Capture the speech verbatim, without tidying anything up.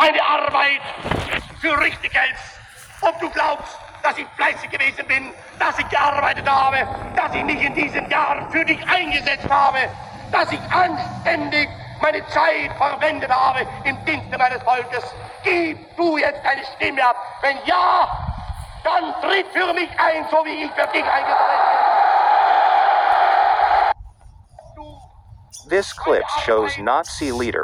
meine Arbeit für richtig hältst. Ob du glaubst, dass ich fleißig gewesen bin, dass ich gearbeitet habe, dass ich mich in diesem Jahr für dich eingesetzt habe, dass ich anständig meine Zeit verwendet habe im Dienste meines Volkes. Gib du jetzt deine Stimme ab. Wenn ja, dann tritt für mich ein, so wie ich für dich eingetreten bin. This clip shows Nazi leader